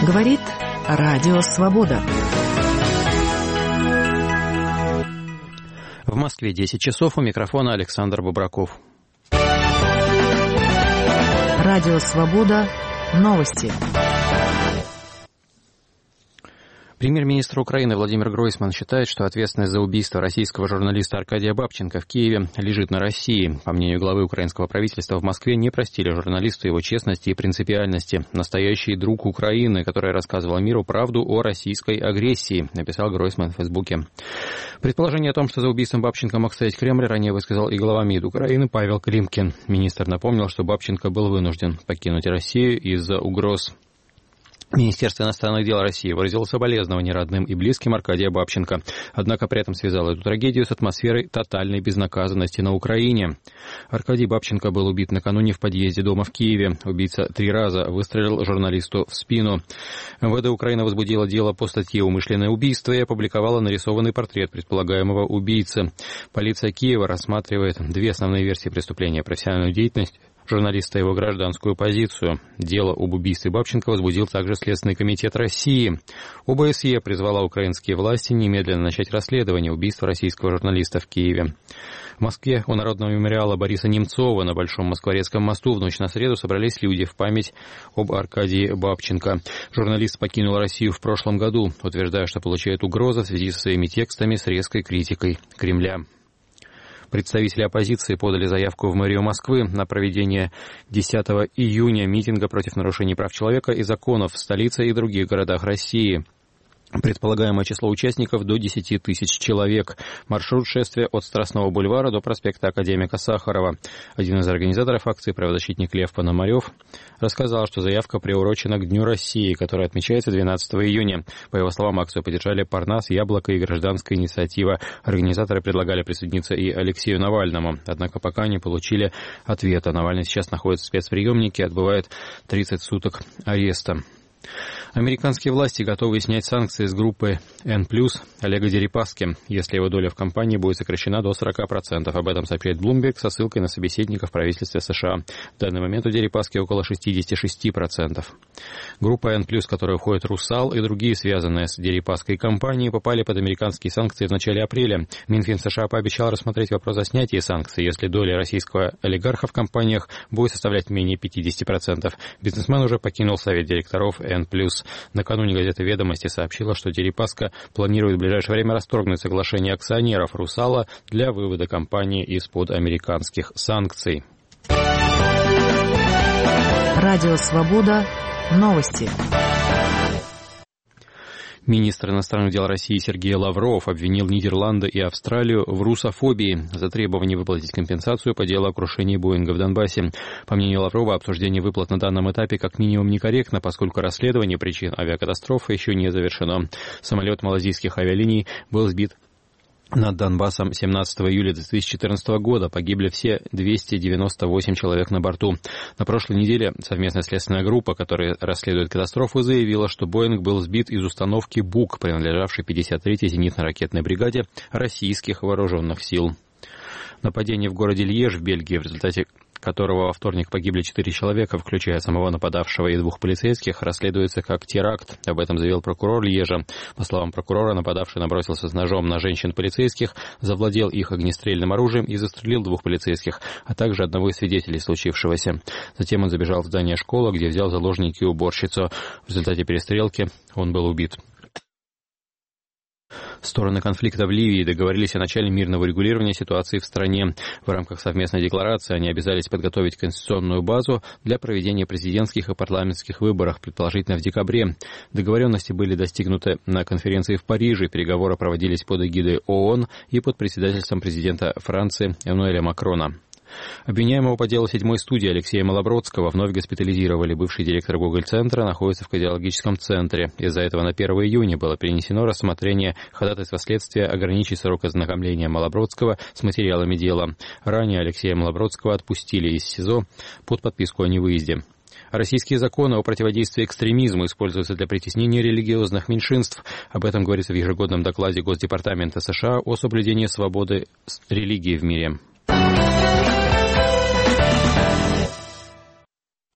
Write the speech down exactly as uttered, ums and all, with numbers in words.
Говорит Радио Свобода. В Москве десять часов, у микрофона Александр Бобраков. Радио Свобода. Новости. Премьер-министр Украины Владимир Гройсман считает, что ответственность за убийство российского журналиста Аркадия Бабченко в Киеве лежит на России. По мнению главы украинского правительства, в Москве не простили журналисту его честности и принципиальности. Настоящий друг Украины, который рассказывал миру правду о российской агрессии, написал Гройсман в Фейсбуке. Предположение о том, что за убийством Бабченко мог стоять Кремль, ранее высказал и глава МИД Украины Павел Климкин. Министр напомнил, что Бабченко был вынужден покинуть Россию из-за угроз. Министерство иностранных дел России выразило соболезнования родным и близким Аркадия Бабченко, однако при этом связало эту трагедию с атмосферой тотальной безнаказанности на Украине. Аркадий Бабченко был убит накануне в подъезде дома в Киеве. Убийца три раза выстрелил журналисту в спину. МВД Украины возбудило дело по статье «Умышленное убийство» и опубликовала нарисованный портрет предполагаемого убийцы. Полиция Киева рассматривает две основные версии преступления: профессиональную деятельность журналиста и его гражданскую позицию. Дело об убийстве Бабченко возбудил также Следственный комитет России. ОБСЕ призвала украинские власти немедленно начать расследование убийства российского журналиста в Киеве. В Москве у Народного мемориала Бориса Немцова на Большом Москворецком мосту в ночь на среду собрались люди в память об Аркадии Бабченко. Журналист покинул Россию в прошлом году, утверждая, что получает угрозы в связи со своими текстами с резкой критикой Кремля. Представители оппозиции подали заявку в мэрию Москвы на проведение десятого июня митинга против нарушений прав человека и законов в столице и других городах России. Предполагаемое число участников до десяти тысяч человек. Маршрут шествия от Страстного бульвара до проспекта Академика Сахарова. Один из организаторов акции, правозащитник Лев Пономарев, рассказал, что заявка приурочена к Дню России, который отмечается двенадцатого июня. По его словам, акцию поддержали Парнас, Яблоко и Гражданская инициатива. Организаторы предлагали присоединиться и Алексею Навальному. Однако пока не получили ответа. Навальный сейчас находится в спецприемнике, отбывает тридцать суток ареста. Американские власти готовы снять санкции с группы Н плюс Олега Дерипаски, если его доля в компании будет сокращена до сорока процентов. Об этом сообщает Bloomberg со ссылкой на собеседника в правительстве США. В данный момент у Дерипаски около шестьдесят шесть процентов. Группа Н плюс, в которую входит Русал и другие связанные с Дерипаской компании, попали под американские санкции в начале апреля. Минфин США пообещал рассмотреть вопрос о снятии санкций, если доля российского олигарха в компаниях будет составлять менее пятидесяти процентов. Бизнесмен уже покинул совет директоров Н плюс. Накануне газета «Ведомости» сообщила, что Дерипаска планирует в ближайшее время расторгнуть соглашение акционеров «Русала» для вывода компании из-под американских санкций. Радио «Свобода». Новости. Министр иностранных дел России Сергей Лавров обвинил Нидерланды и Австралию в русофобии за требование выплатить компенсацию по делу о крушении Боинга в Донбассе. По мнению Лаврова, обсуждение выплат на данном этапе как минимум некорректно, поскольку расследование причин авиакатастрофы еще не завершено. Самолет малазийских авиалиний был сбит над Донбассом семнадцатого июля две тысячи четырнадцатого года. Погибли все двести девяносто восемь человек на борту. На прошлой неделе совместная следственная группа, которая расследует катастрофу, заявила, что Боинг был сбит из установки БУК, принадлежавшей пятьдесят третьей зенитно-ракетной бригаде российских вооруженных сил. Нападение в городе Льеж в Бельгии, в результате которого во вторник погибли четыре человека, включая самого нападавшего и двух полицейских, расследуется как теракт. Об этом заявил прокурор Льежа. По словам прокурора, нападавший набросился с ножом на женщин-полицейских, завладел их огнестрельным оружием и застрелил двух полицейских, а также одного из свидетелей случившегося. Затем он забежал в здание школы, где взял в заложники уборщицу. В результате перестрелки он был убит. Стороны конфликта в Ливии договорились о начале мирного регулирования ситуации в стране. В рамках совместной декларации они обязались подготовить конституционную базу для проведения президентских и парламентских выборов, предположительно в декабре. Договоренности были достигнуты на конференции в Париже. Переговоры проводились под эгидой ООН и под председательством президента Франции Эммануэля Макрона. Обвиняемого по делу седьмой студии Алексея Малобродского вновь госпитализировали. Бывший директор Гоголь-центра находится в кардиологическом центре. Из-за этого на первое июня было перенесено рассмотрение ходатайства следствия ограничить срок ознакомления Малобродского с материалами дела. Ранее Алексея Малобродского отпустили из СИЗО под подписку о невыезде. Российские законы о противодействии экстремизму используются для притеснения религиозных меньшинств. Об этом говорится в ежегодном докладе Госдепартамента США о соблюдении свободы религии в мире.